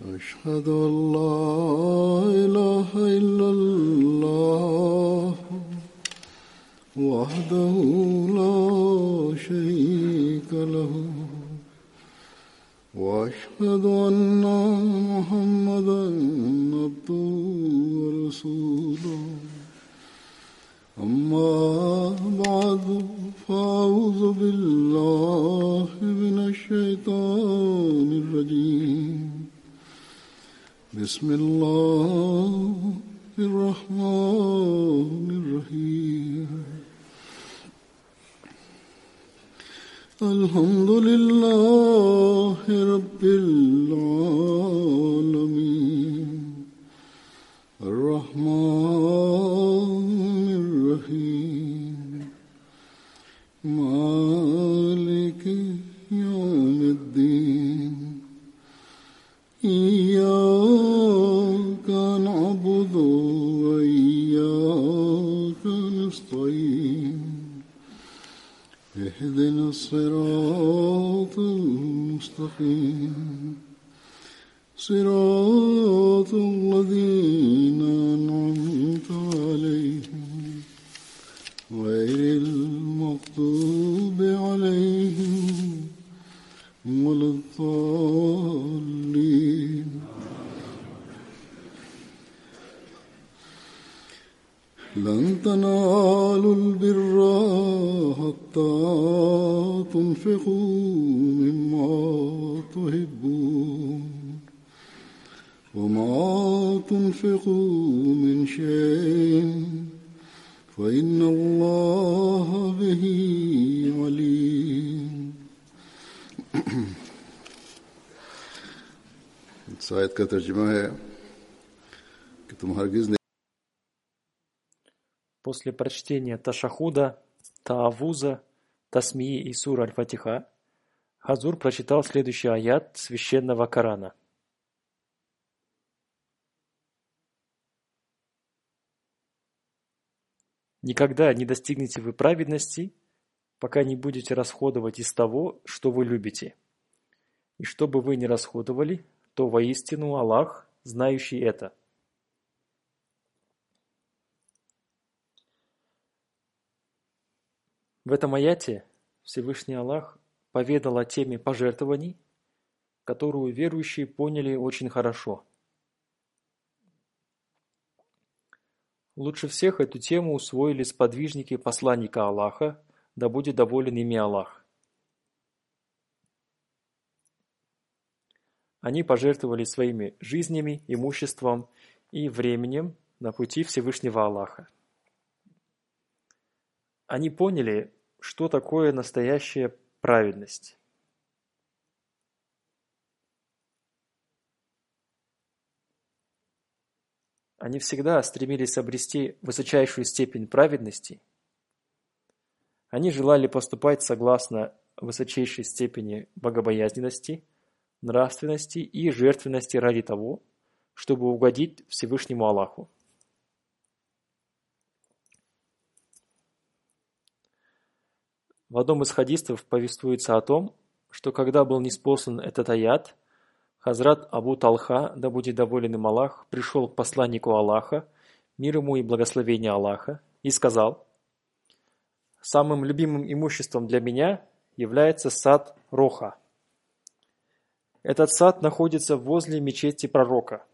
أشهد أن لا إله إلا الله وحده لا شريك له وأشهد أن محمدا عبده ورسوله أما بعد فأعوذ بالله من الشيطان الرجيم بسم الله الرحمن الرحيم الحمد لله رب العالمين الرحمن الرحيم مالك يوم الدين إياك نعبد وإياك نستعين اهدنا الصراط المستقيم صراط الذين أنعمت عليهم غير المغضوب عليهم ولا الضالين لن تنالوا البر حتى تنفقوا مما تحبون وما تنفقوا من شيء فإن الله به عليم. इस आयत का तर्जुमा है कि तुम हरगिज़ नहीं. После прочтения Ташахуда, Таавуза, Тасмии и сур Аль-Фатиха, Хазур прочитал следующий аят священного Корана. Никогда не достигнете вы праведности, пока не будете расходовать из того, что вы любите. И что бы вы ни расходовали, то воистину Аллах, знающий это. В этом аяте Всевышний Аллах поведал о теме пожертвований, которую верующие поняли очень хорошо. Лучше всех эту тему усвоили сподвижники посланника Аллаха, да будет доволен ими Аллах. Они пожертвовали своими жизнями, имуществом и временем на пути Всевышнего Аллаха. Они поняли, что такое настоящая праведность. Они всегда стремились обрести высочайшую степень праведности. Они желали поступать согласно высочайшей степени богобоязненности, нравственности и жертвенности ради того, чтобы угодить Всевышнему Аллаху. В одном из хадисов повествуется о том, что когда был ниспослан этот аят, Хазрат Абу Талха, да будет доволен им Аллах, пришел к посланнику Аллаха, мир ему и благословение Аллаха, и сказал: «Самым любимым имуществом для меня является сад Роха. Этот сад находится возле мечети пророка.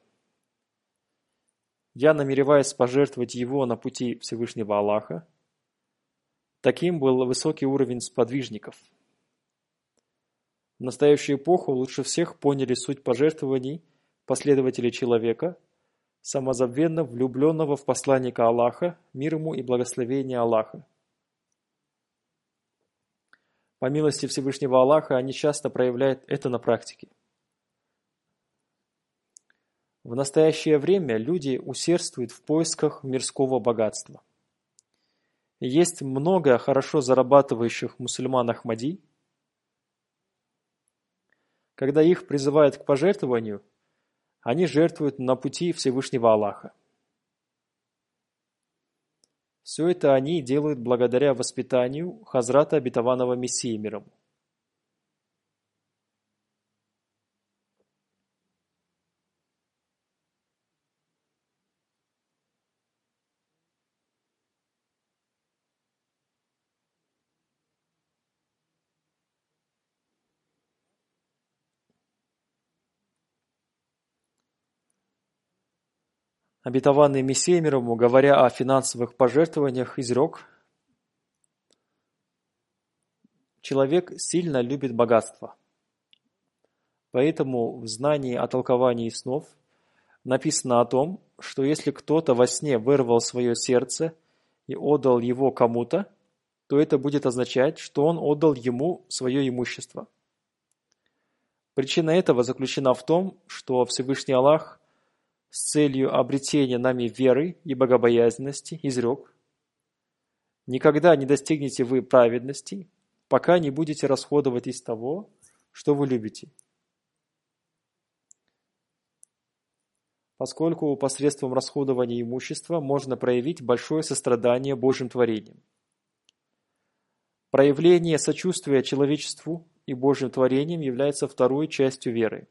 Я намереваюсь пожертвовать его на пути Всевышнего Аллаха». Таким был высокий уровень сподвижников. В настоящую эпоху лучше всех поняли суть пожертвований последователи человека, самозабвенно влюбленного в посланника Аллаха, мир ему и благословение Аллаха. По милости Всевышнего Аллаха они часто проявляют это на практике. В настоящее время люди усердствуют в поисках мирского богатства. И есть много хорошо зарабатывающих мусульман Ахмади. Когда их призывают к пожертвованию, они жертвуют на пути Всевышнего Аллаха. Все это они делают благодаря воспитанию Хазрата Обетованного Мессии мир ему. обетованный Мессией мировому, говоря о финансовых пожертвованиях, изрек: «Человек сильно любит богатство». Поэтому в знании о толковании снов написано о том, что если кто-то во сне вырвал свое сердце и отдал его кому-то, то это будет означать, что он отдал ему свое имущество. Причина этого заключена в том, что Всевышний Аллах с целью обретения нами веры и богобоязненности изрек: «Никогда не достигнете вы праведности, пока не будете расходовать из того, что вы любите». Поскольку посредством расходования имущества можно проявить большое сострадание Божьим творениям. Проявление сочувствия человечеству и Божьим творениям является второй частью веры.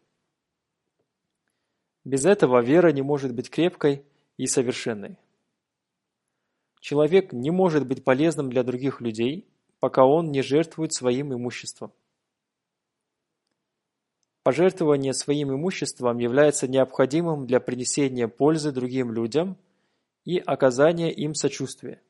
Без этого вера не может быть крепкой и совершенной. Человек не может быть полезным для других людей, пока он не жертвует своим имуществом. Пожертвование своим имуществом является необходимым для принесения пользы другим людям и оказания им сочувствия.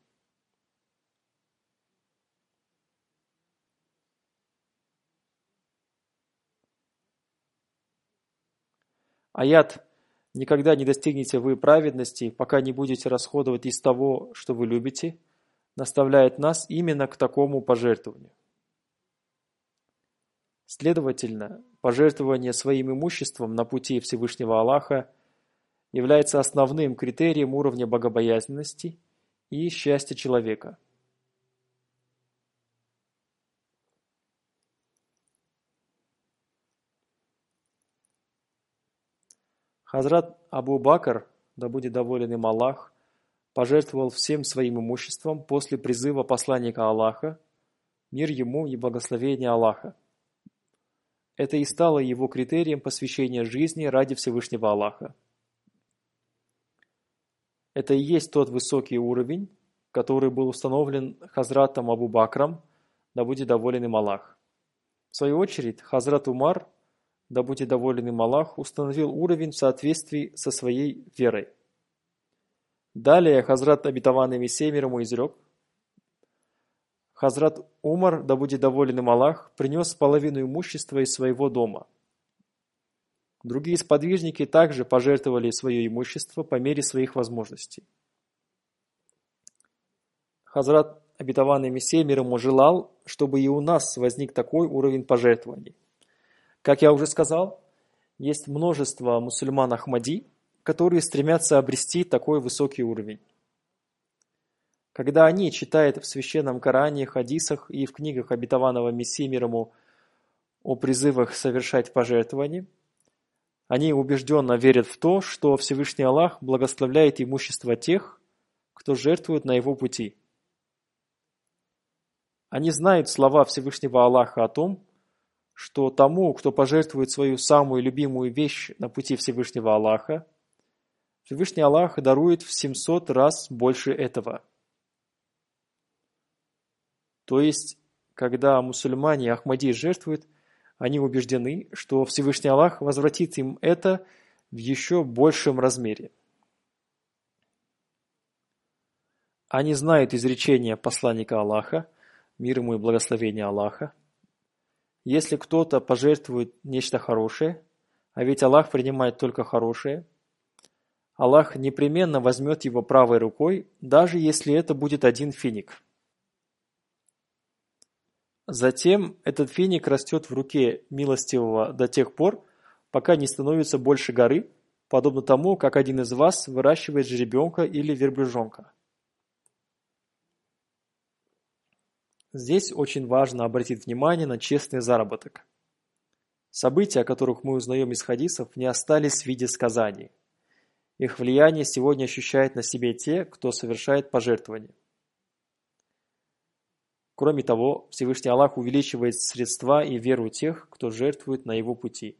Аят «Никогда не достигнете вы праведности, пока не будете расходовать из того, что вы любите», наставляет нас именно к такому пожертвованию. Следовательно, пожертвование своим имуществом на пути Всевышнего Аллаха является основным критерием уровня богобоязненности и счастья человека. Хазрат Абу Бакр, да будет доволен им Аллах, пожертвовал всем своим имуществом после призыва посланника Аллаха, мир ему и благословение Аллаха. Это и стало его критерием посвящения жизни ради Всевышнего Аллаха. Это и есть тот высокий уровень, который был установлен Хазратом Абу Бакром, да будет доволен им Аллах. В свою очередь, Хазрат Умар, да будет доволен им Аллах, установил уровень в соответствии со своей верой. Далее Хазрат обетованный Мессией мировому изрек: Хазрат Умар, да будет доволен им Аллах, принес половину имущества из своего дома. Другие сподвижники также пожертвовали свое имущество по мере своих возможностей. Хазрат обетованный Мессией мир ему желал, чтобы и у нас возник такой уровень пожертвований. Как я уже сказал, есть множество мусульман Ахмади, которые стремятся обрести такой высокий уровень. Когда они читают в Священном Коране, хадисах и в книгах обетованного Мессии мир ему о призывах совершать пожертвования, они убежденно верят в то, что Всевышний Аллах благословляет имущество тех, кто жертвует на его пути. Они знают слова Всевышнего Аллаха о том, что тому, кто пожертвует свою самую любимую вещь на пути Всевышнего Аллаха, Всевышний Аллах дарует в 700 раз больше этого. То есть, когда мусульмане Ахмади жертвуют, они убеждены, что Всевышний Аллах возвратит им это в еще большем размере. Они знают изречение посланника Аллаха, мир ему и благословение Аллаха: если кто-то пожертвует нечто хорошее, а ведь Аллах принимает только хорошее, Аллах непременно возьмет его правой рукой, даже если это будет один финик. Затем этот финик растет в руке милостивого до тех пор, пока не становится больше горы, подобно тому, как один из вас выращивает жеребенка или верблюжонка. Здесь очень важно обратить внимание на честный заработок. События, о которых мы узнаем из хадисов, не остались в виде сказаний. Их влияние сегодня ощущают на себе те, кто совершает пожертвования. Кроме того, Всевышний Аллах увеличивает средства и веру тех, кто жертвует на его пути.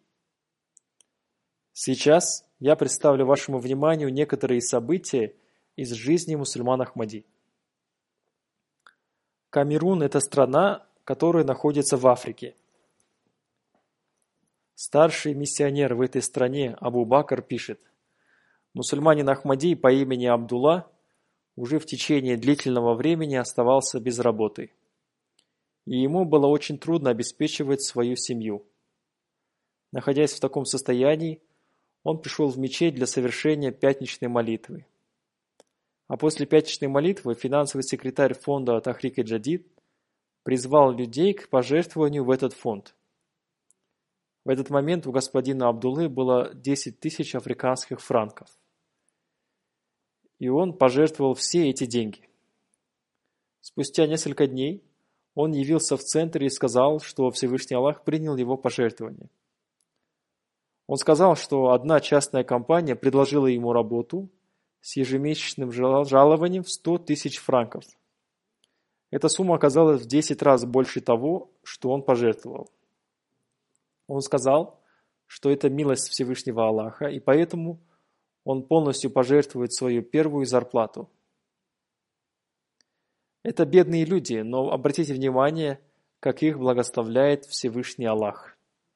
Сейчас я представлю вашему вниманию некоторые события из жизни мусульман Ахмади. Камерун – это страна, которая находится в Африке. Старший миссионер в этой стране Абу Бакр пишет: Мусульманин Ахмади по имени Абдулла уже в течение длительного времени оставался без работы, и ему было очень трудно обеспечивать свою семью. Находясь в таком состоянии, он пришел в мечеть для совершения пятничной молитвы. А после пятничной молитвы финансовый секретарь фонда Тахрик-и-Джадид призвал людей к пожертвованию в этот фонд. В этот момент у господина Абдуллы было 10 тысяч африканских франков, и он пожертвовал все эти деньги. Спустя несколько дней он явился в центр и сказал, что Всевышний Аллах принял его пожертвование. Он сказал, что одна частная компания предложила ему работу с ежемесячным жалованием в 100 тысяч франков. Эта сумма оказалась в 10 раз больше того, что он пожертвовал. Он сказал, что это милость Всевышнего Аллаха, и поэтому он полностью пожертвует свою первую зарплату. Это бедные люди, но обратите внимание, как их благословляет Всевышний Аллах.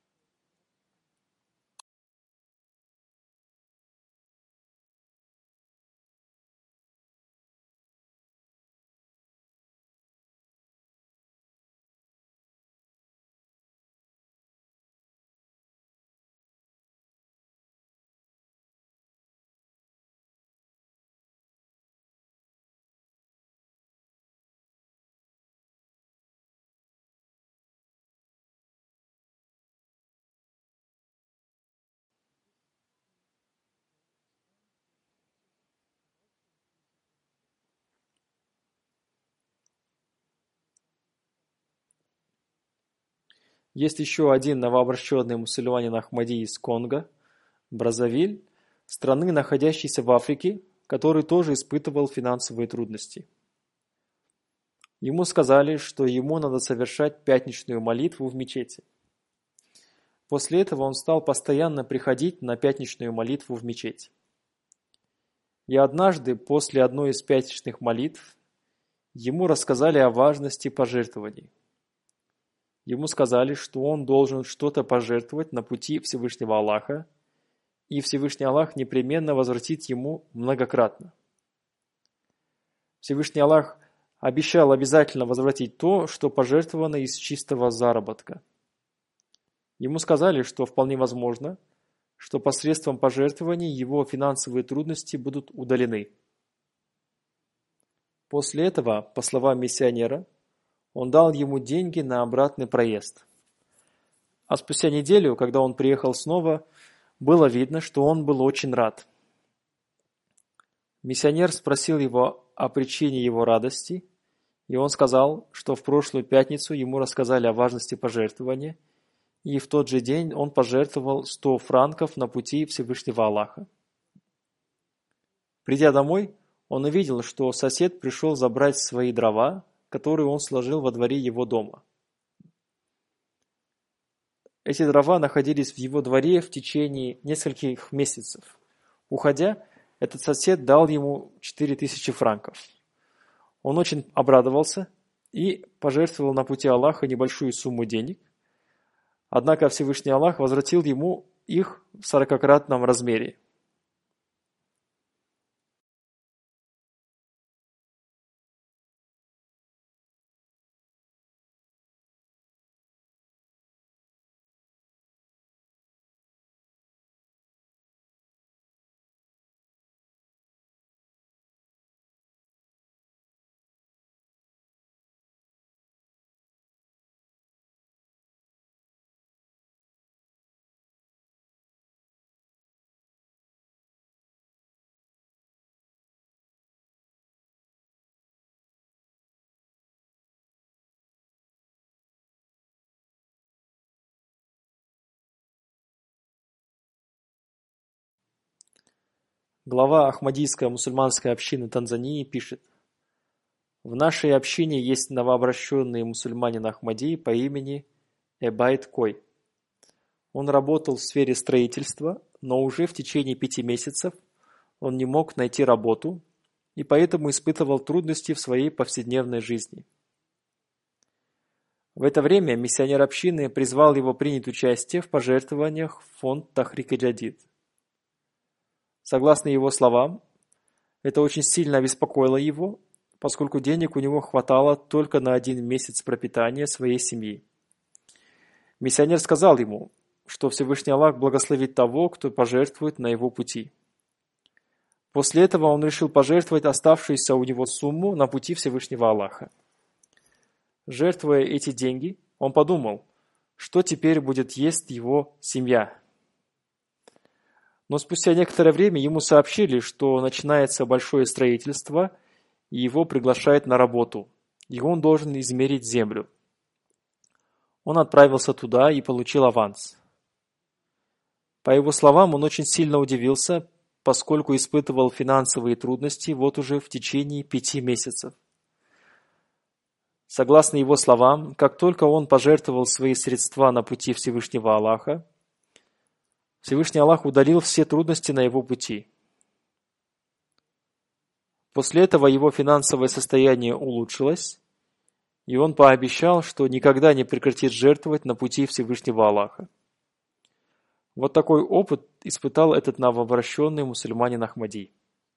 Есть еще один новообращенный мусульманин Ахмади из Конго, Браззавиль, страны, находящейся в Африке, который тоже испытывал финансовые трудности. Ему сказали, что ему надо совершать пятничную молитву в мечети. После этого он стал постоянно приходить на пятничную молитву в мечеть. И однажды, после одной из пятничных молитв, ему рассказали о важности пожертвований. Ему сказали, что он должен что-то пожертвовать на пути Всевышнего Аллаха, и Всевышний Аллах непременно возвратит ему многократно. Всевышний Аллах обещал обязательно возвратить то, что пожертвовано из чистого заработка. Ему сказали, что вполне возможно, что посредством пожертвований его финансовые трудности будут удалены. После этого, по словам миссионера, он дал ему деньги на обратный проезд. А спустя неделю, когда он приехал снова, было видно, что он был очень рад. Миссионер спросил его о причине его радости, и он сказал, что в прошлую пятницу ему рассказали о важности пожертвования, и в тот же день он пожертвовал 100 франков на пути Всевышнего Аллаха. Придя домой, он увидел, что сосед пришел забрать свои дрова, которые он сложил во дворе его дома. Эти дрова находились в его дворе в течение нескольких месяцев. Уходя, этот сосед дал ему 4000 франков. Он очень обрадовался и пожертвовал на пути Аллаха небольшую сумму денег, однако Всевышний Аллах возвратил ему их в 40-кратном размере. Глава Ахмадийской мусульманской общины Танзании пишет: «В нашей общине есть новообращенный мусульманин Ахмади по имени Эбайт Кой. Он работал в сфере строительства, но уже в течение 5 месяцев он не мог найти работу и поэтому испытывал трудности в своей повседневной жизни. В это время миссионер общины призвал его принять участие в пожертвованиях в фонд Тахрик-и-Джадид. Согласно его словам, это очень сильно обеспокоило его, поскольку денег у него хватало только на 1 месяц пропитания своей семьи. Миссионер сказал ему, что Всевышний Аллах благословит того, кто пожертвует на его пути. После этого он решил пожертвовать оставшуюся у него сумму на пути Всевышнего Аллаха. Жертвуя эти деньги, он подумал, что теперь будет есть его семья. Но спустя некоторое время ему сообщили, что начинается большое строительство, и его приглашают на работу, и он должен измерить землю. Он отправился туда и получил аванс. По его словам, он очень сильно удивился, поскольку испытывал финансовые трудности вот уже в течение 5 месяцев. Согласно его словам, как только он пожертвовал свои средства на пути Всевышнего Аллаха, Всевышний Аллах удалил все трудности на его пути. После этого его финансовое состояние улучшилось, и он пообещал, что никогда не прекратит жертвовать на пути Всевышнего Аллаха. Вот такой опыт испытал этот новообращенный мусульманин Ахмади.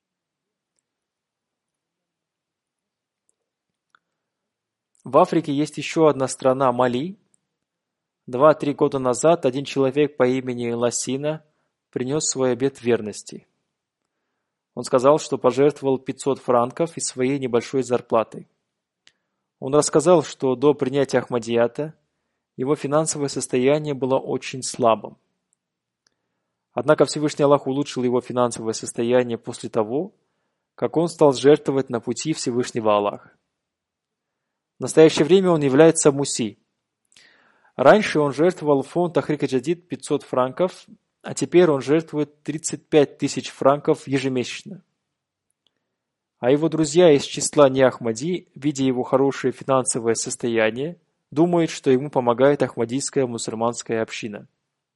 В Африке есть еще одна страна Мали. 2-3 года назад один человек по имени Ласина принес свой обет верности. Он сказал, что пожертвовал 500 франков из своей небольшой зарплаты. Он рассказал, что до принятия Ахмадията его финансовое состояние было очень слабым. Однако Всевышний Аллах улучшил его финансовое состояние после того, как он стал жертвовать на пути Всевышнего Аллаха. В настоящее время он является муси. Раньше он жертвовал в фонд Тахрик Джадид 500 франков, а теперь он жертвует 35 тысяч франков ежемесячно. А его друзья из числа не Ахмади, видя его хорошее финансовое состояние, думают, что ему помогает ахмадийская мусульманская община.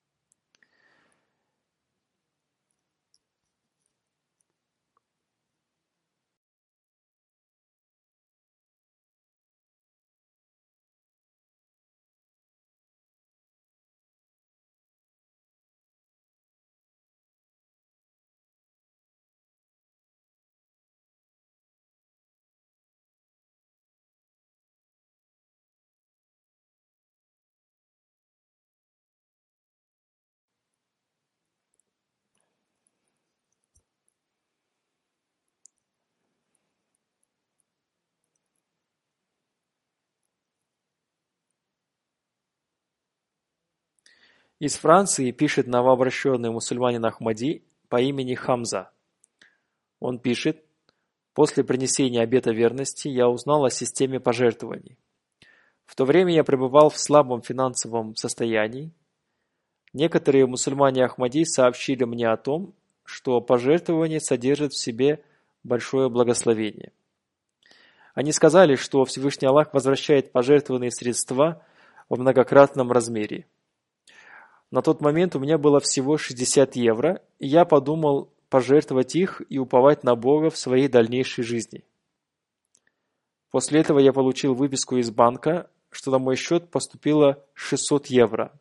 Из Франции пишет новообращенный мусульманин Ахмади по имени Хамза. Он пишет: «После принесения обета верности я узнал о системе пожертвований. В то время я пребывал в слабом финансовом состоянии. Некоторые мусульмане Ахмади сообщили мне о том, что пожертвование содержит в себе большое благословение. Они сказали, что Всевышний Аллах возвращает пожертвованные средства в многократном размере. На тот момент у меня было всего 60 евро, и я подумал пожертвовать их и уповать на Бога в своей дальнейшей жизни. После этого я получил выписку из банка, что на мой счет поступило 600 евро.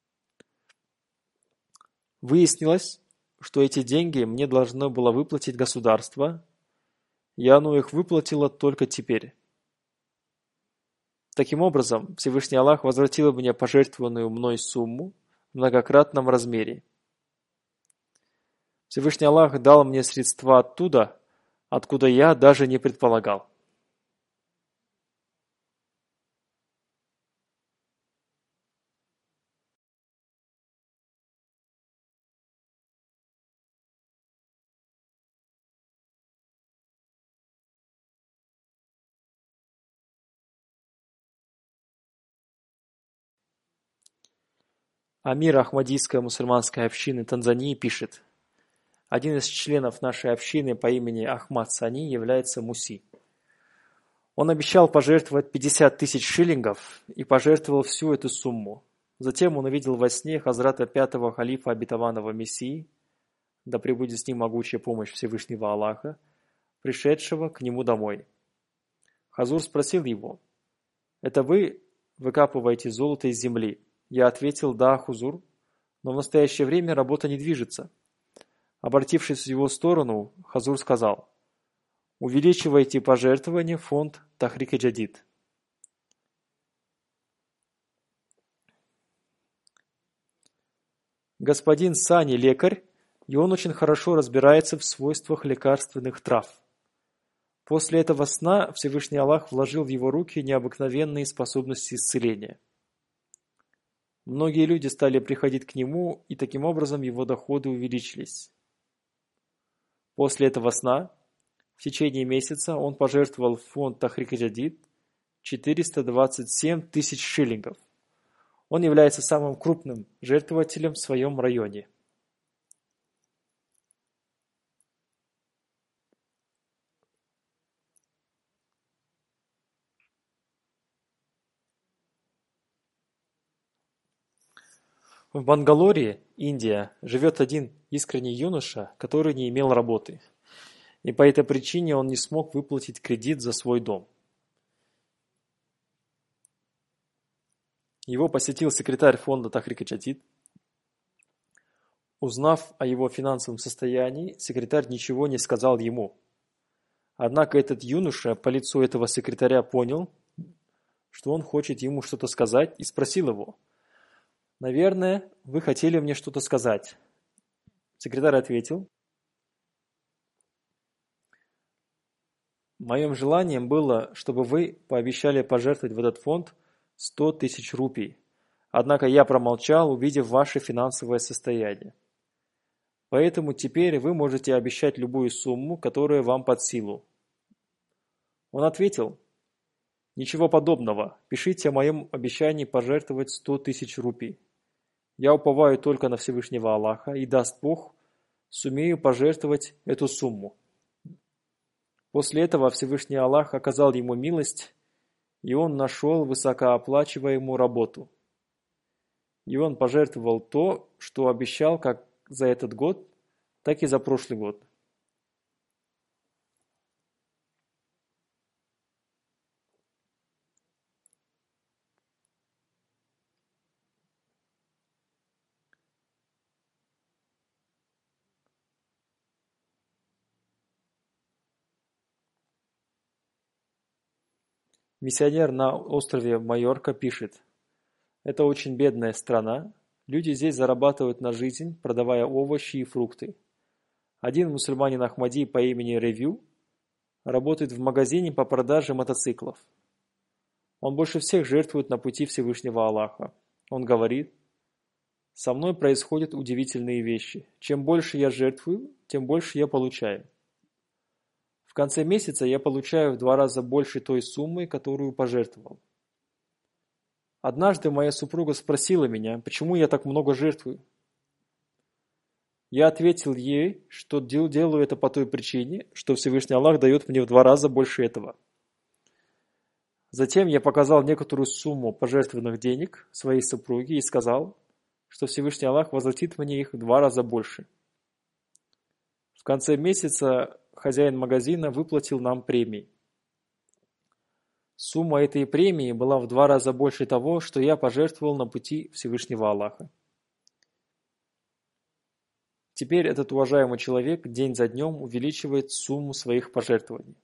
Выяснилось, что эти деньги мне должно было выплатить государство, и оно их выплатило только теперь. Таким образом, Всевышний Аллах возвратил мне пожертвованную мной сумму в многократном размере. Всевышний Аллах дал мне средства оттуда, откуда я даже не предполагал». Амир Ахмадийской мусульманской общины Танзании пишет: «Один из членов нашей общины по имени Ахмад Сани является муси. Он обещал пожертвовать 50 тысяч шиллингов и пожертвовал всю эту сумму. Затем он увидел во сне Хазрата 5-го халифа обетованного Мессии, да пребудет с ним могучая помощь Всевышнего Аллаха, пришедшего к нему домой. Хазур спросил его: «Это вы выкапываете золото из земли?» Я ответил: «Да, Хузур, но в настоящее время работа не движется. Обратившись в его сторону, Хазур сказал: «Увеличивайте пожертвования в фонд Тахрик-и-Джадид». Господин Сани лекарь, и он очень хорошо разбирается в свойствах лекарственных трав. После этого сна Всевышний Аллах вложил в его руки необыкновенные способности исцеления. Многие люди стали приходить к нему, и таким образом его доходы увеличились. После этого сна, в течение месяца, он пожертвовал в фонд Тахрик-и-Джадид 427 тысяч шиллингов. Он является самым крупным жертвователем в своем районе. В Бангалоре, Индия, живет один искренний юноша, который не имел работы. И по этой причине он не смог выплатить кредит за свой дом. Его посетил секретарь фонда Тахрик-и-Джадид. Узнав о его финансовом состоянии, секретарь ничего не сказал ему. Однако этот юноша по лицу этого секретаря понял, что он хочет ему что-то сказать, и спросил его: «Наверное, вы хотели мне что-то сказать». Секретарь ответил: «Моим желанием было, чтобы вы пообещали пожертвовать в этот фонд 100 тысяч рупий. Однако я промолчал, увидев ваше финансовое состояние. Поэтому теперь вы можете обещать любую сумму, которая вам под силу». Он ответил: «Ничего подобного. Пишите о моем обещании пожертвовать 100 тысяч рупий. Я уповаю только на Всевышнего Аллаха, и даст Бог, сумею пожертвовать эту сумму». После этого Всевышний Аллах оказал ему милость, и он нашел высокооплачиваемую работу. И он пожертвовал то, что обещал как за этот год, так и за прошлый год. Миссионер на острове Майорка пишет: «Это очень бедная страна. Люди здесь зарабатывают на жизнь, продавая овощи и фрукты. Один мусульманин Ахмади по имени Ревью работает в магазине по продаже мотоциклов. Он больше всех жертвует на пути Всевышнего Аллаха. Он говорит: «Со мной происходят удивительные вещи. Чем больше я жертвую, тем больше я получаю. В конце месяца я получаю в 2 раза больше той суммы, которую пожертвовал». Однажды моя супруга спросила меня, почему я так много жертвую. Я ответил ей, что делаю это по той причине, что Всевышний Аллах дает мне в 2 раза больше этого. Затем я показал некоторую сумму пожертвованных денег своей супруге и сказал, что Всевышний Аллах возвратит мне их в 2 раза больше. В конце месяца хозяин магазина выплатил нам премии. Сумма этой премии была в 2 раза больше того, что я пожертвовал на пути Всевышнего Аллаха. Теперь этот уважаемый человек день за днем увеличивает сумму своих пожертвований.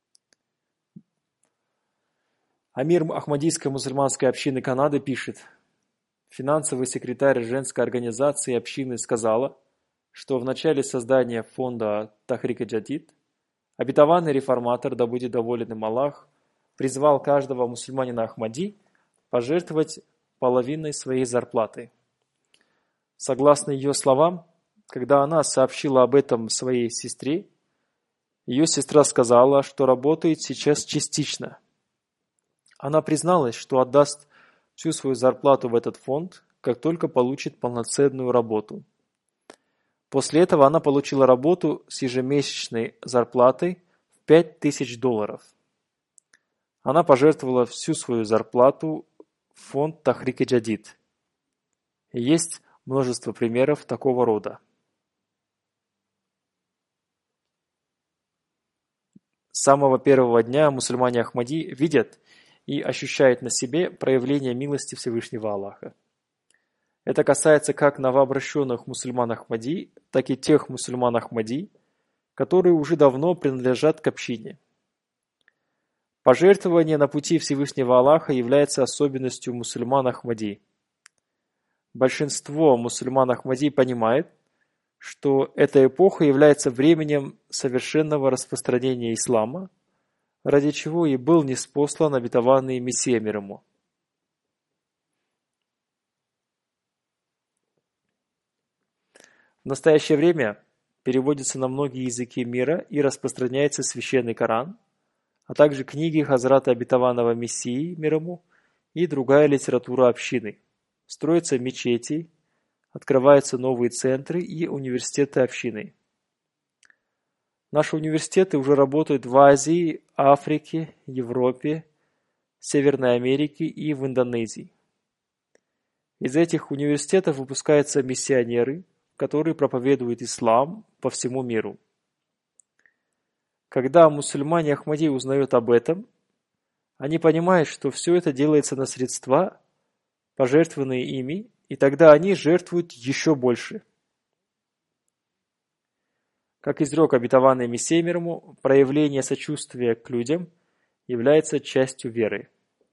Амир Ахмадийской мусульманской общины Канады пишет: финансовый секретарь женской организации общины сказала, что в начале создания фонда Тахрик-и-Джадид обетованный реформатор, да будет доволен им Аллах, призвал каждого мусульманина Ахмади пожертвовать половиной своей зарплаты. Согласно ее словам, когда она сообщила об этом своей сестре, ее сестра сказала, что работает сейчас частично. Она призналась, что отдаст всю свою зарплату в этот фонд, как только получит полноценную работу. После этого она получила работу с ежемесячной зарплатой в $5000. Она пожертвовала всю свою зарплату в фонд Тахрик-и-Джадид. И есть множество примеров такого рода. С самого первого дня мусульмане Ахмади видят и ощущают на себе проявление милости Всевышнего Аллаха. Это касается как новообращенных мусульман Ахмади, так и тех мусульман Ахмади, которые уже давно принадлежат к общине. Пожертвование на пути Всевышнего Аллаха является особенностью мусульман Ахмади. Большинство мусульман Ахмади понимает, что эта эпоха является временем совершенного распространения ислама, ради чего и был ниспослан обетованный Мессия мир ему. В настоящее время переводится на многие языки мира и распространяется священный Коран, а также книги Хазрата обетованного Мессии мир ему и другая литература общины. Строятся мечети, открываются новые центры и университеты общины. Наши университеты уже работают в Азии, Африке, Европе, Северной Америке и в Индонезии. Из этих университетов выпускаются миссионеры, которые проповедуют ислам по всему миру. Когда мусульмане Ахмади узнают об этом, они понимают, что все это делается на средства, пожертвованные ими, и тогда они жертвуют еще больше. Как изрек обетованный Мессия мир ему, проявление сочувствия к людям является частью веры.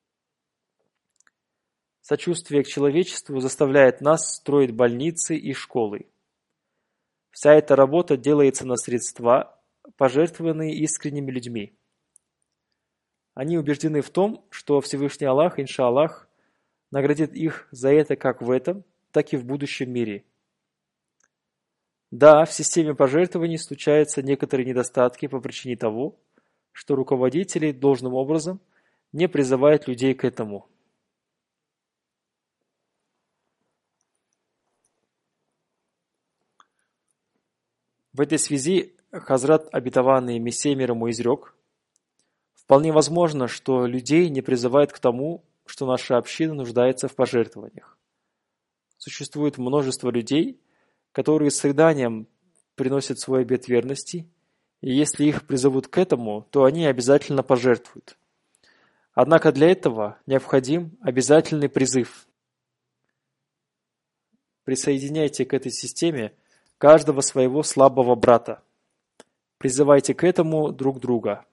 Сочувствие к человечеству заставляет нас строить больницы и школы. Вся эта работа делается на средства, пожертвованные искренними людьми. Они убеждены в том, что Всевышний Аллах, иншаллах, наградит их за это как в этом, так и в будущем мире. Да, в системе пожертвований случаются некоторые недостатки по причине того, что руководители должным образом не призывают людей к этому. В этой связи Хазрат обетованный Мессия мир ему изрек: вполне возможно, что людей не призывают к тому, что наша община нуждается в пожертвованиях. Существует множество людей, которые с рыданием приносят свой обет верности, и если их призовут к этому, то они обязательно пожертвуют. Однако для этого необходим обязательный призыв. Присоединяйте к этой системе каждого своего слабого брата. Призывайте к этому друг друга.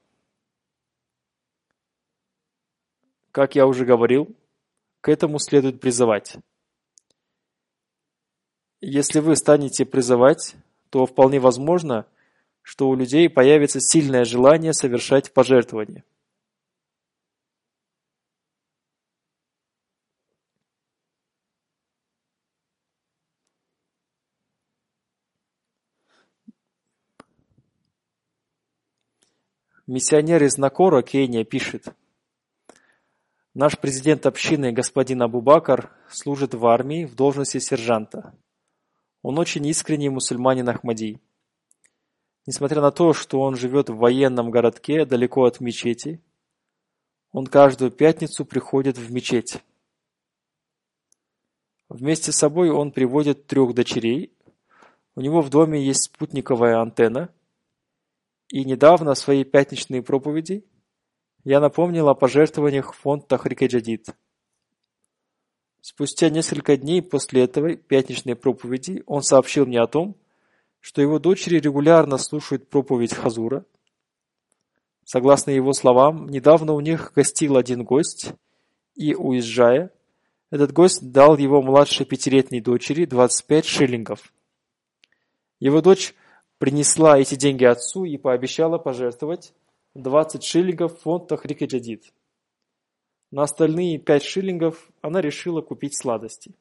Как я уже говорил, к этому следует призывать. Если вы станете призывать, то вполне возможно, что у людей появится сильное желание совершать пожертвования. Миссионер из Накора, Кения, пишет: наш президент общины господин Абу Бакр служит в армии в должности сержанта. Он очень искренний мусульманин Ахмади. Несмотря на то, что он живет в военном городке далеко от мечети, он каждую пятницу приходит в мечеть. Вместе с собой он приводит 3 дочерей. У него в доме есть спутниковая антенна. И недавно в своей пятничной проповеди я напомнил о пожертвованиях в фонд Тахрик-и-Джадид. Спустя несколько дней после этой пятничной проповеди он сообщил мне о том, что его дочери регулярно слушают проповедь Хазура. Согласно его словам, недавно у них гостил один гость, и, уезжая, этот гость дал его младшей 5-летней дочери 25 шиллингов. Его дочь принесла эти деньги отцу и пообещала пожертвовать 20 шиллингов в фонд Тахрик-и-Джадид. На остальные 5 шиллингов она решила купить сладости.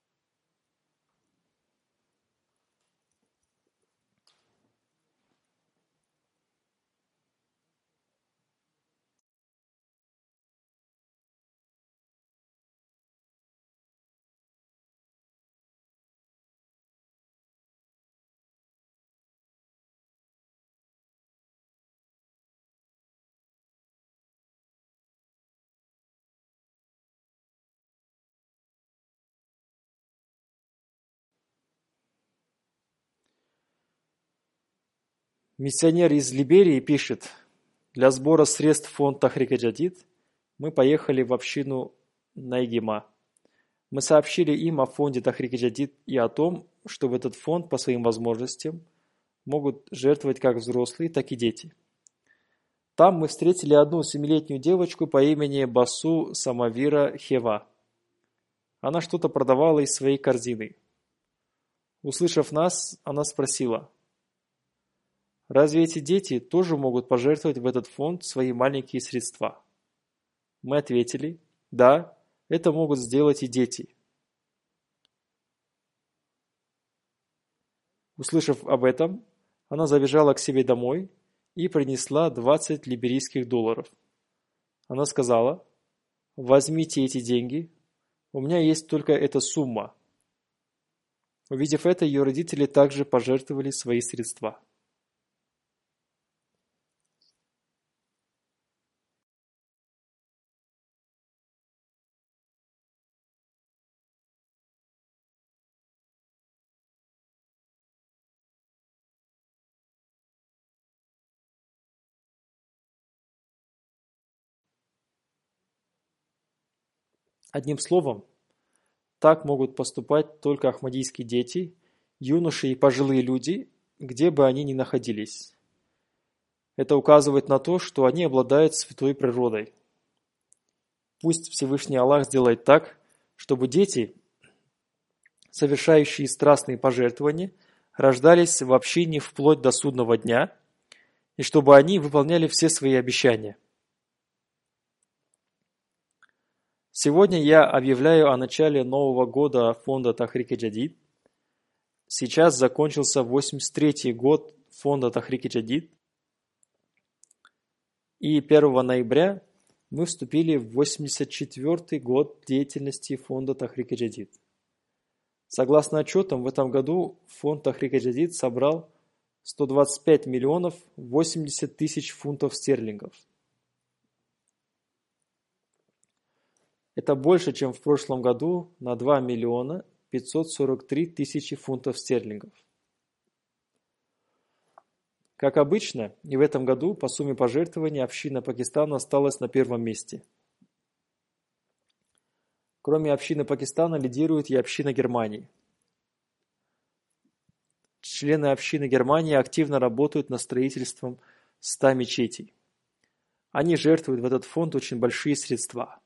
Миссионер из Либерии пишет: для сбора средств в фонд Тахрик-и-Джадид мы поехали в общину Найгима. Мы сообщили им о фонде Тахрик-и-Джадид и о том, что в этот фонд по своим возможностям могут жертвовать как взрослые, так и дети. Там мы встретили одну 7-летнюю девочку по имени Басу Самавира Хева. Она что-то продавала из своей корзины. Услышав нас, она спросила: «Разве эти дети тоже могут пожертвовать в этот фонд свои маленькие средства?» Мы ответили: «Да, это могут сделать и дети». Услышав об этом, она забежала к себе домой и принесла 20 либерийских долларов. Она сказала: «Возьмите эти деньги, у меня есть только эта сумма». Увидев это, ее родители также пожертвовали свои средства. Одним словом, так могут поступать только ахмадийские дети, юноши и пожилые люди, где бы они ни находились. Это указывает на то, что они обладают святой природой. Пусть Всевышний Аллах сделает так, чтобы дети, совершающие страстные пожертвования, рождались в общине вплоть до судного дня, и чтобы они выполняли все свои обещания. Сегодня я объявляю о начале нового года фонда Тахрик-и-Джадид. Сейчас закончился 83-й год фонда Тахрик-и-Джадид, и 1 ноября мы вступили в 84-й год деятельности фонда Тахрик-и-Джадид. Согласно отчетам, в этом году фонд Тахрик-и-Джадид собрал 125 миллионов 80 тысяч фунтов стерлингов. Это больше, чем в прошлом году на 2 миллиона 543 тысячи фунтов стерлингов. Как обычно, и в этом году по сумме пожертвований община Пакистана осталась на первом месте. Кроме общины Пакистана лидирует и община Германии. Члены общины Германии активно работают над строительством 100 мечетей. Они жертвуют в этот фонд очень большие средства.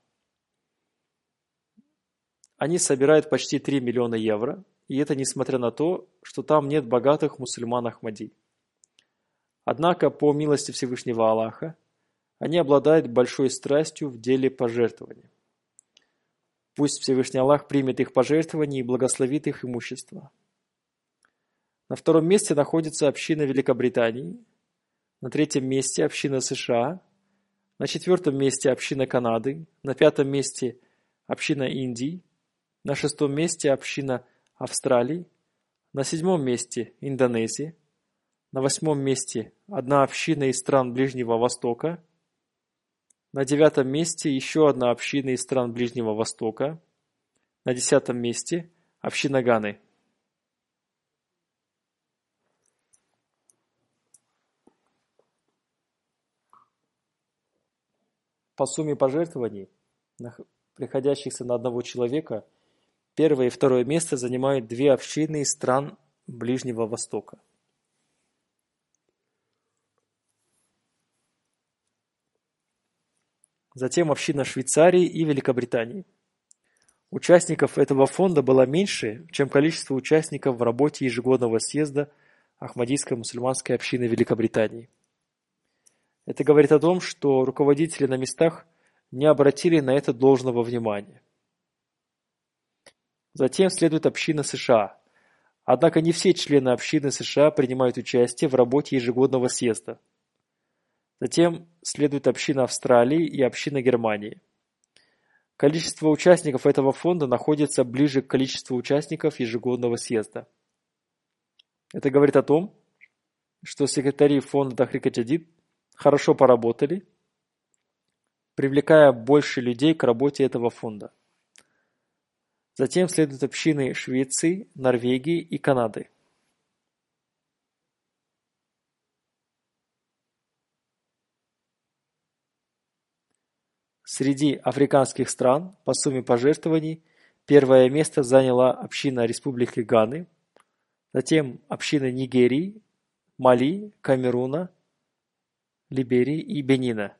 Они собирают почти 3 миллиона евро, и это несмотря на то, что там нет богатых мусульман Ахмади. Однако, по милости Всевышнего Аллаха, они обладают большой страстью в деле пожертвования. Пусть Всевышний Аллах примет их пожертвования и благословит их имущество. На втором месте находится община Великобритании, на третьем месте община США, на четвертом месте община Канады, на пятом месте община Индии, на шестом месте община Австралии, на седьмом месте Индонезия, на восьмом месте одна община из стран Ближнего Востока, на девятом месте еще одна община из стран Ближнего Востока, на 10-м месте община Ганы. По сумме пожертвований, приходящихся на одного человека, первое и второе место занимают две общины из стран Ближнего Востока. Затем община Швейцарии и Великобритании. Участников этого фонда было меньше, чем количество участников в работе ежегодного съезда Ахмадийской мусульманской общины Великобритании. Это говорит о том, что руководители на местах не обратили на это должного внимания. Затем следует община США. Однако не все члены общины США принимают участие в работе ежегодного съезда. Затем следует община Австралии и община Германии. Количество участников этого фонда находится ближе к количеству участников ежегодного съезда. Это говорит о том, что секретари фонда Тахрик-и-Джадид хорошо поработали, привлекая больше людей к работе этого фонда. Затем следуют общины Швеции, Норвегии и Канады. Среди африканских стран по сумме пожертвований Первое место заняла община Республики Ганы, затем община Нигерии, Мали, Камеруна, Либерии и Бенина.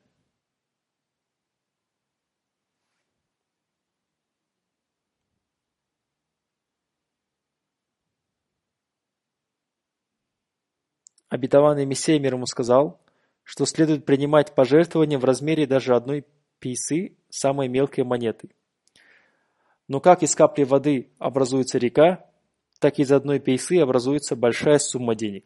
Обетованный Мессия мир ему сказал, что следует принимать пожертвования в размере даже одной пейсы, самой мелкой монеты. Но как из капли воды образуется река, так из одной пейсы образуется большая сумма денег.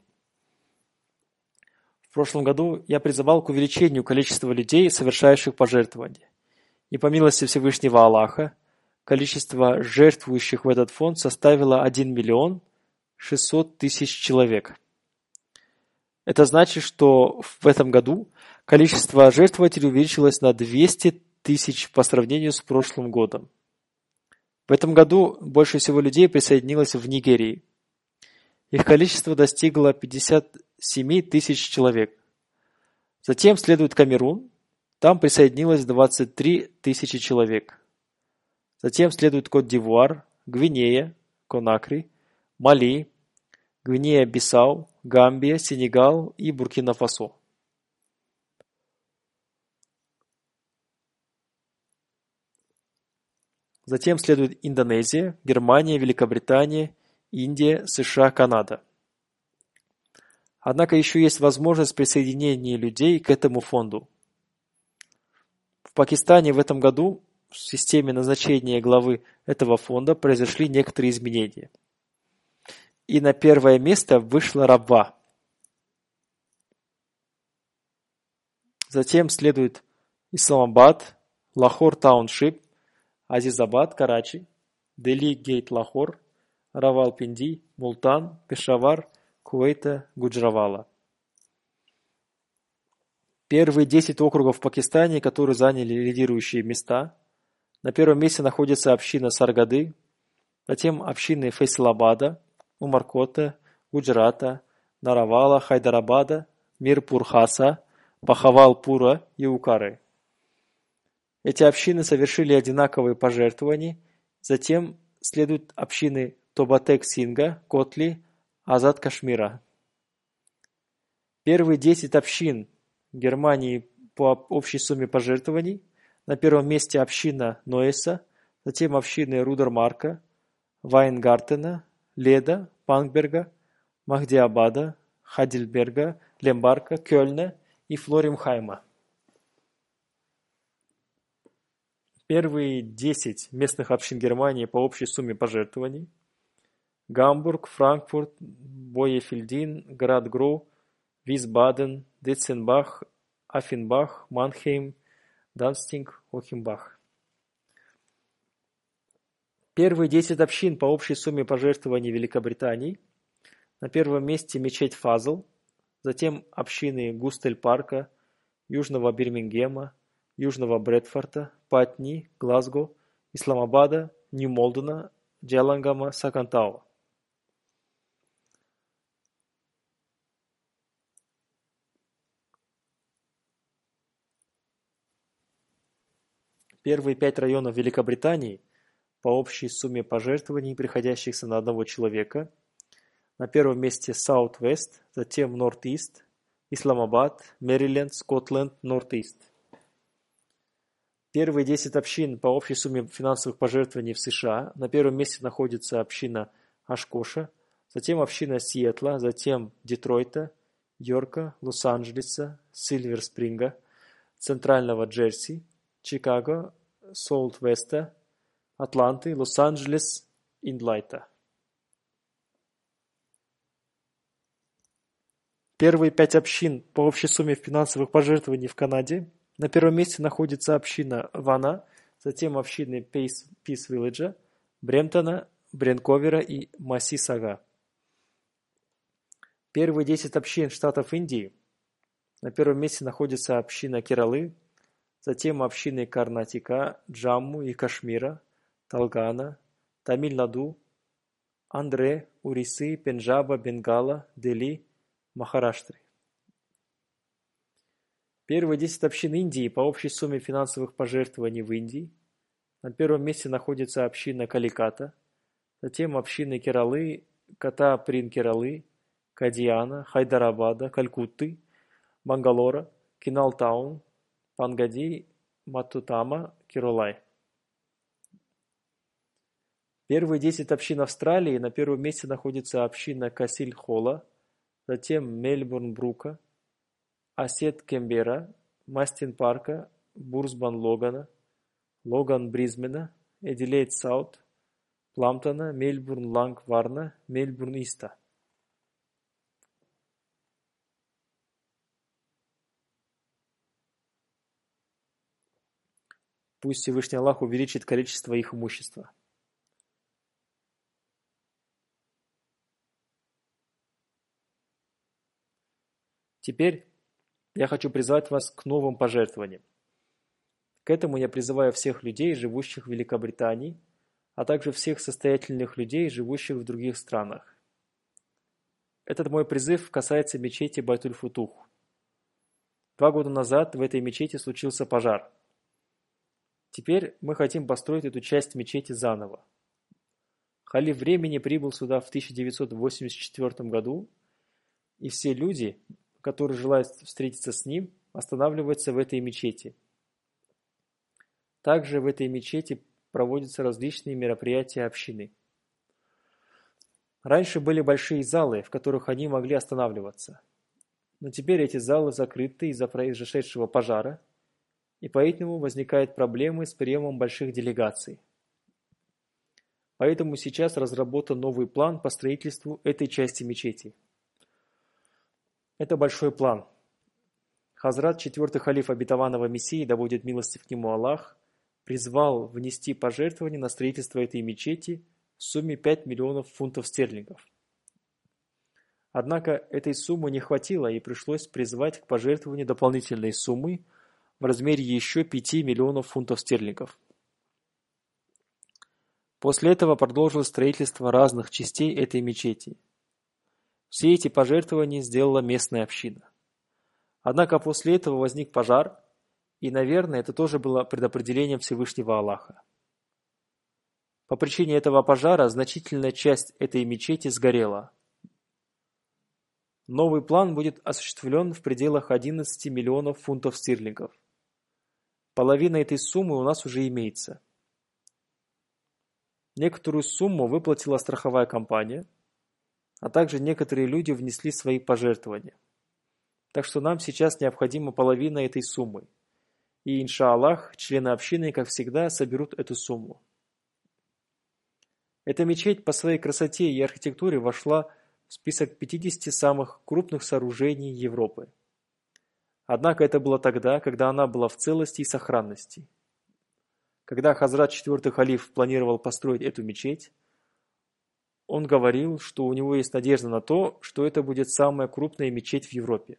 В прошлом году я призывал к увеличению количества людей, совершающих пожертвования. И по милости Всевышнего Аллаха, количество жертвующих в этот фонд составило 1 миллион 600 тысяч человек. Это значит, что в этом году количество жертвователей увеличилось на 200 тысяч по сравнению с прошлым годом. В этом году больше всего людей присоединилось в Нигерии. Их количество достигло 57 тысяч человек. Затем следует Камерун, там присоединилось 23 тысячи человек. Затем следует Кот-д'Ивуар, Гвинея, Конакри, Мали, Гвинея-Бисау, Гамбия, Сенегал и Буркина-Фасо. Затем следует Индонезия, Германия, Великобритания, Индия, США, Канада. Однако еще есть возможность присоединения людей к этому фонду. В Пакистане в этом году в системе назначения главы этого фонда произошли некоторые изменения. И на первое место вышла Рабва. Затем следует Исламабад, Лахор Тауншип, Азизабад, Карачи, Дели Гейт Лахор, Равалпинди, Мултан, Пешавар, Кувейта, Гуджравала. Первые 10 округов в Пакистане, которые заняли лидирующие места. На первом месте находится община Саргады, затем общины Фейсалабада, Умаркота, Гуджрата, Наравала, Хайдарабада, Мирпур-Хаса, Пахавалпура и Укары. Эти общины совершили одинаковые пожертвования, затем следуют общины Тобатек-Синга, Котли, Азад-Кашмира. Первые 10 общин Германии по общей сумме пожертвований. На первом месте община Ноэса, затем общины Рудермарка, Вайнгартена, Леда, Пангберга, Махдиабада, Хадельберга, Лембарка, Кёльна и Флоримхайма. Первые 10 местных общин Германии по общей сумме пожертвований. Гамбург, Франкфурт, Боефельдин, Градгроу, Висбаден, Дитценбах, Аффенбах, Манхейм, Данстинг, Охимбах. Первые 10 общин по общей сумме пожертвований Великобритании. На первом месте мечеть Фазл, затем общины Густель-Парка, Южного Бирмингема, Южного Брэдфорта, Патни, Глазго, Исламабада, Нью-Молдена, Джеллангама, Сакантауа. Первые 5 районов Великобритании по общей сумме пожертвований, приходящихся на одного человека. На первом месте Саут-Вест, затем Норт-Ист, Исламабад, Мэриленд, Скотланд, Норт-Ист. Первые 10 общин по общей сумме финансовых пожертвований в США. На первом месте находится община Ашкоша, затем община Сиэтла, затем Детройта, Йорка, Лос-Анджелеса, Сильвер-Спринга, Центрального Джерси, Чикаго, Солт-Веста, Атланты, Лос-Анджелес, Индлайта. Первые 5 общин по общей сумме финансовых пожертвований в Канаде. На первом месте находится община Вана, затем общины Пис-Вилледжа, Бремптона, Бренковера и Массисага. Первые 10 общин штатов Индии. На первом месте находится община Кералы, затем общины Карнатика, Джамму и Кашмира, Талгана, Тамиль-Наду, Андре, Урисы, Пенджаба, Бенгала, Дели, Махараштры. Первые 10 общин Индии по общей сумме финансовых пожертвований в Индии. На первом месте находится община Каликата, затем общины Кералы, Ката-Прин-Кералы, Кадиана, Хайдарабада, Калькутты, Бангалора, Киналтаун, Пангади, Матутама, Киролай. Первые 10 общин Австралии. На первом месте находится община Касиль-Холла, затем Мельбурн-Брука, Асет-Кембера, Мастин-Парка, Бурсбан-Логана, Логан-Брисбена, Эдилейд-Саут, Пламптона, Мельбурн-Ланг-Варна, Мельбурн-Иста. Пусть Всевышний Аллах увеличит количество их имущества. Теперь я хочу призвать вас к новым пожертвованиям. К этому я призываю всех людей, живущих в Великобритании, а также всех состоятельных людей, живущих в других странах. Этот мой призыв касается мечети Байтуль-Футух. 2 года назад в этой мечети случился пожар. Теперь мы хотим построить эту часть мечети заново. Халиф времени прибыл сюда в 1984 году, и все люди, которые желают встретиться с ним, останавливаются в этой мечети. Также в этой мечети проводятся различные мероприятия общины. Раньше были большие залы, в которых они могли останавливаться. Но теперь эти залы закрыты из-за произошедшего пожара, и поэтому возникают проблемы с приемом больших делегаций. Поэтому сейчас разработан новый план по строительству этой части мечети. Это большой план. Хазрат, 4-й халиф обетованного Мессии, да будет милостив к нему Аллах, призвал внести пожертвование на строительство этой мечети в сумме 5 миллионов фунтов стерлингов. Однако этой суммы не хватило, и пришлось призвать к пожертвованию дополнительной суммы в размере еще 5 миллионов фунтов стерлингов. После этого продолжилось строительство разных частей этой мечети. Все эти пожертвования сделала местная община. Однако после этого возник пожар, и, наверное, это тоже было предопределением Всевышнего Аллаха. По причине этого пожара значительная часть этой мечети сгорела. Новый план будет осуществлен в пределах 11 миллионов фунтов стерлингов. Половина этой суммы у нас уже имеется. Некоторую сумму выплатила страховая компания, а также некоторые люди внесли свои пожертвования. Так что нам сейчас необходима половина этой суммы. И, иншаллах, члены общины, как всегда, соберут эту сумму. Эта мечеть по своей красоте и архитектуре вошла в список 50 самых крупных сооружений Европы. Однако это было тогда, когда она была в целости и сохранности. Когда Хазрат 4-й халиф планировал построить эту мечеть, он говорил, что у него есть надежда на то, что это будет самая крупная мечеть в Европе.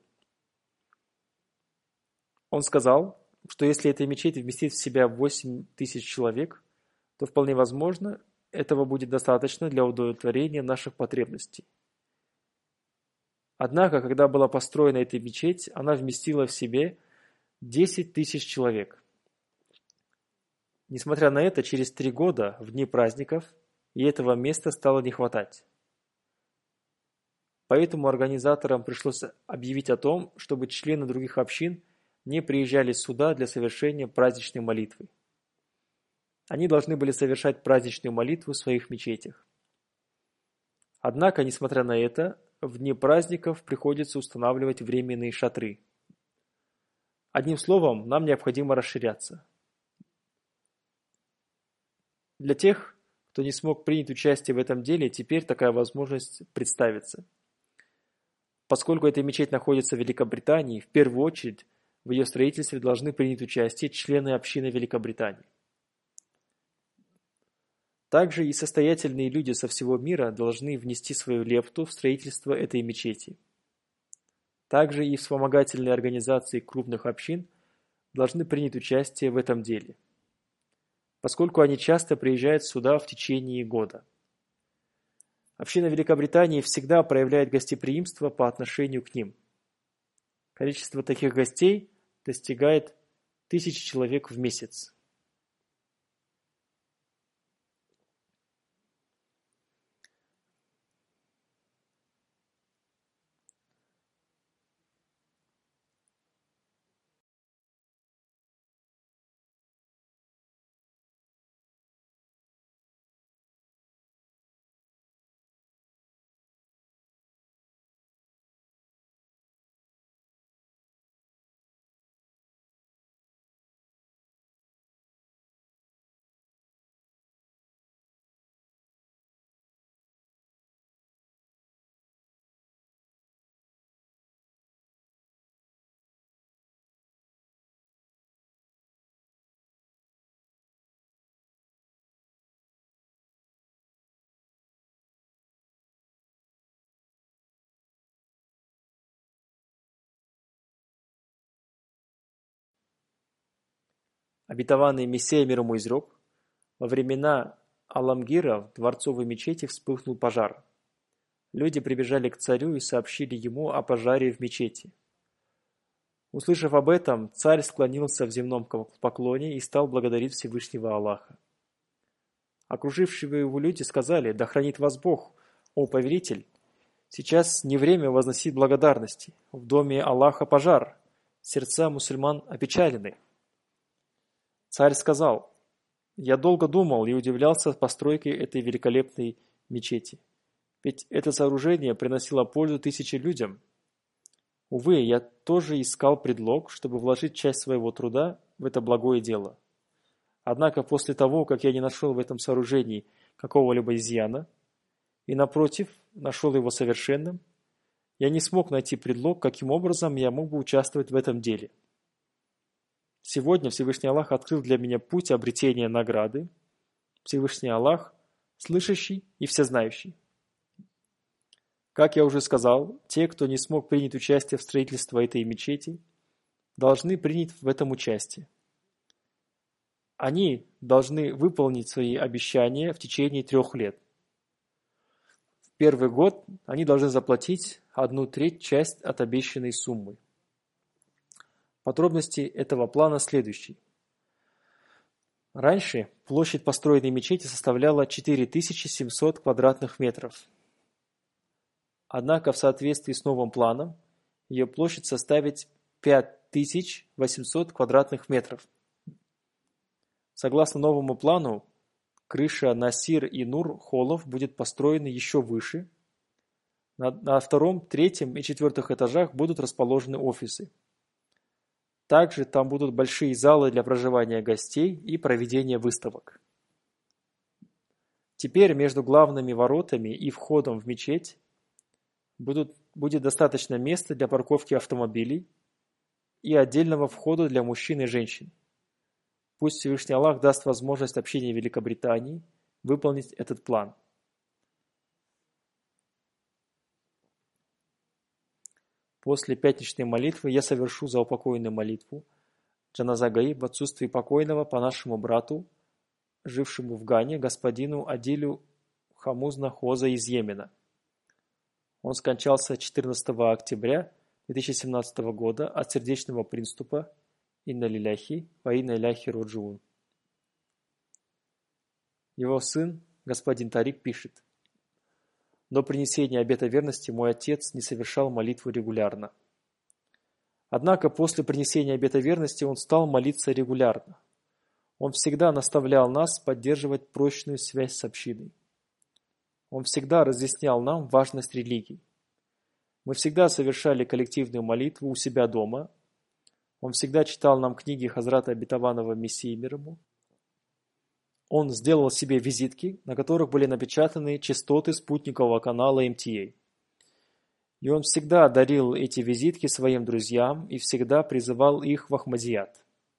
Он сказал, что если эта мечеть вместит в себя 8 тысяч человек, то вполне возможно, этого будет достаточно для удовлетворения наших потребностей. Однако, когда была построена эта мечеть, она вместила в себе 10 тысяч человек. Несмотря на это, через 3 года, в дни праздников, и этого места стало не хватать. Поэтому организаторам пришлось объявить о том, чтобы члены других общин не приезжали сюда для совершения праздничной молитвы. Они должны были совершать праздничную молитву в своих мечетях. Однако, несмотря на это, в дни праздников приходится устанавливать временные шатры. Одним словом, нам необходимо расширяться. Для тех, кто не смог принять участие в этом деле, теперь такая возможность представится. Поскольку эта мечеть находится в Великобритании, в первую очередь в ее строительстве должны принять участие члены общины Великобритании. Также и состоятельные люди со всего мира должны внести свою лепту в строительство этой мечети. Также и вспомогательные организации крупных общин должны принять участие в этом деле, поскольку они часто приезжают сюда в течение года. Община Великобритании всегда проявляет гостеприимство по отношению к ним. Количество таких гостей достигает 1000 человек в месяц. обетованный Мессия мир ему изрек: во времена Аламгира в дворцовой мечети вспыхнул пожар. Люди прибежали к царю и сообщили ему о пожаре в мечети. Услышав об этом, царь склонился в земном поклоне и стал благодарить Всевышнего Аллаха. Окружившие его люди сказали: «Да хранит вас Бог, о повелитель! Сейчас не время возносить благодарности. В доме Аллаха пожар. Сердца мусульман опечалены». Царь сказал: «Я долго думал и удивлялся постройке этой великолепной мечети. Ведь это сооружение приносило пользу 1000 людям. Увы, я тоже искал предлог, чтобы вложить часть своего труда в это благое дело. Однако после того, как я не нашел в этом сооружении какого-либо изъяна, и, напротив, нашел его совершенным, я не смог найти предлог, каким образом я мог бы участвовать в этом деле. Сегодня Всевышний Аллах открыл для меня путь обретения награды. Всевышний Аллах – слышащий и всезнающий. Как я уже сказал, те, кто не смог принять участие в строительстве этой мечети, должны принять в этом участие. Они должны выполнить свои обещания в течение 3 лет. В первый год они должны заплатить 1/3 часть от обещанной суммы. Подробности этого плана следующие. Раньше площадь построенной мечети составляла 4700 квадратных метров. Однако в соответствии с новым планом ее площадь составит 5800 квадратных метров. Согласно новому плану, крыша Насир и Нур холлов будет построена еще выше. На 2-м, 3-м и 4-х этажах будут расположены офисы. Также там будут большие залы для проживания гостей и проведения выставок. Теперь между главными воротами и входом в мечеть будет достаточно места для парковки автомобилей и отдельного входа для мужчин и женщин. Пусть Всевышний Аллах даст возможность общине Великобритании выполнить этот план. После пятничной молитвы я совершу заупокойную молитву Джаназа Гаиб в отсутствии покойного по нашему брату, жившему в Гане, господину Адилю Хамузна Хоза из Йемена. Он скончался 14 октября 2017 года от сердечного приступа. Инна лиляхи ва инна иляйхи роджиун. Его сын, господин Тарик, пишет: до принесения обета верности мой отец не совершал молитву регулярно. Однако после принесения обета верности он стал молиться регулярно. Он всегда наставлял нас поддерживать прочную связь с общиной. Он всегда разъяснял нам важность религии. Мы всегда совершали коллективную молитву у себя дома. Он всегда читал нам книги Хазрата Обетованного Мессии мир ему. Он сделал себе визитки, на которых были напечатаны частоты спутникового канала МТА. И он всегда дарил эти визитки своим друзьям и всегда призывал их в Ахмадият.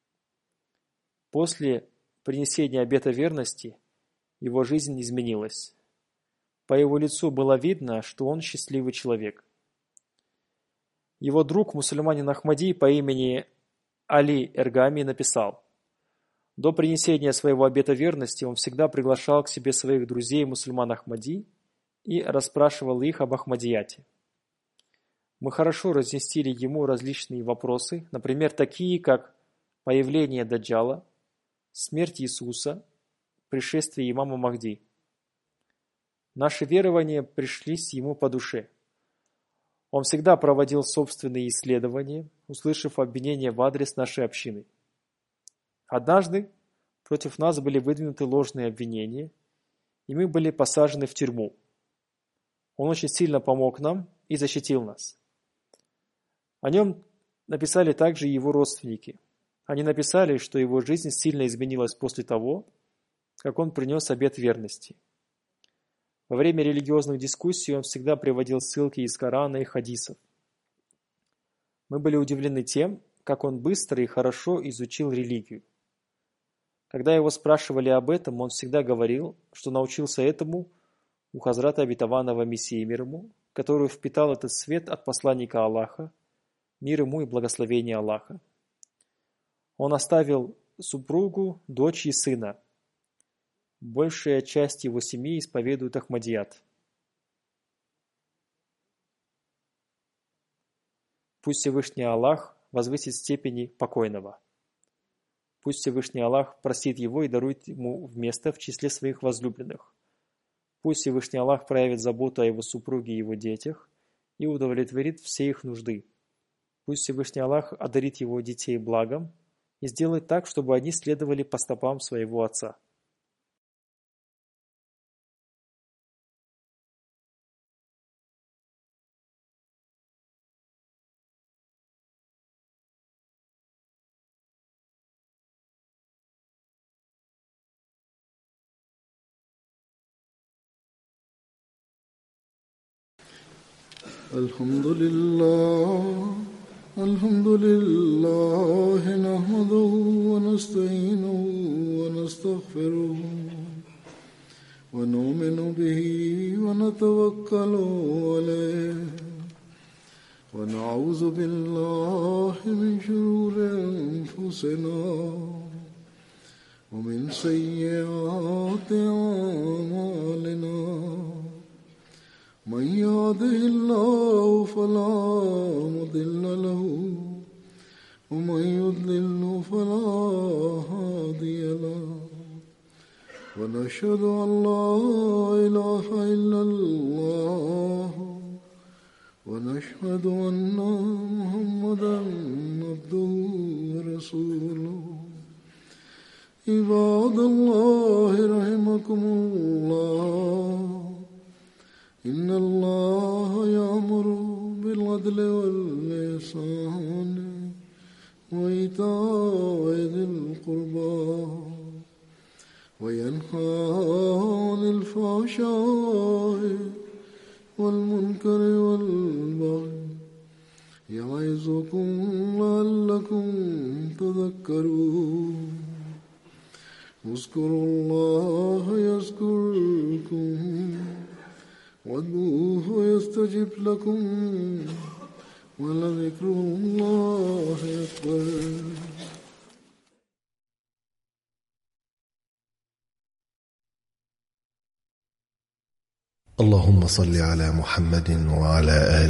После принесения обета верности его жизнь изменилась. По его лицу было видно, что он счастливый человек. Его друг, мусульманин Ахмади по имени Али Эргами, написал: до принесения своего обета верности он всегда приглашал к себе своих друзей мусульман Ахмади и расспрашивал их об Ахмадияте. Мы хорошо разъяснили ему различные вопросы, например, такие как появление Даджала, смерть Иисуса, пришествие имама Махди. Наши верования пришлись ему по душе. Он всегда проводил собственные исследования, услышав обвинения в адрес нашей общины. Однажды против нас были выдвинуты ложные обвинения, и мы были посажены в тюрьму. Он очень сильно помог нам и защитил нас. О нем написали также и его родственники. Они написали, что его жизнь сильно изменилась после того, как он принес обет верности. Во время религиозных дискуссий он всегда приводил ссылки из Корана и хадисов. Мы были удивлены тем, как он быстро и хорошо изучил религию. Когда его спрашивали об этом, он всегда говорил, что научился этому у Хазрата Обетованного Мессии мир ему, который впитал этот свет от посланника Аллаха, мир ему и благословение Аллаха. Он оставил супругу, дочь и сына. Большая часть его семьи исповедует Ахмадият. Пусть Всевышний Аллах возвысит степени покойного. Пусть Всевышний Аллах простит его и дарует ему место в числе своих возлюбленных. Пусть Всевышний Аллах проявит заботу о его супруге и его детях и удовлетворит все их нужды. Пусть Всевышний Аллах одарит его детей благом и сделает так, чтобы они следовали по стопам своего отца. الحمد لله نحمده ونستعينه ونستغفره ونؤمن به ونتوكل عليه ونعوذ بالله من شرور أنفسنا ومن سيئات أعمالنا من يهده الله فلا مضل له ومن يضلل فلا هادي له ونشهد أن لا إله إلا الله ونشهد أن محمدا عبده ورسوله عباد الله رحمكم الله إن الله يأمر بالعدل والإحسان وإيتاء ذي القربى وينهى عن الفحشاء والمنكر والبغي يعظكم لعلكم تذكرون اذكروا الله يذكركم وادعوه يستجب لكم ولذكر الله أكبر. اللهم صل على محمد وعلى آله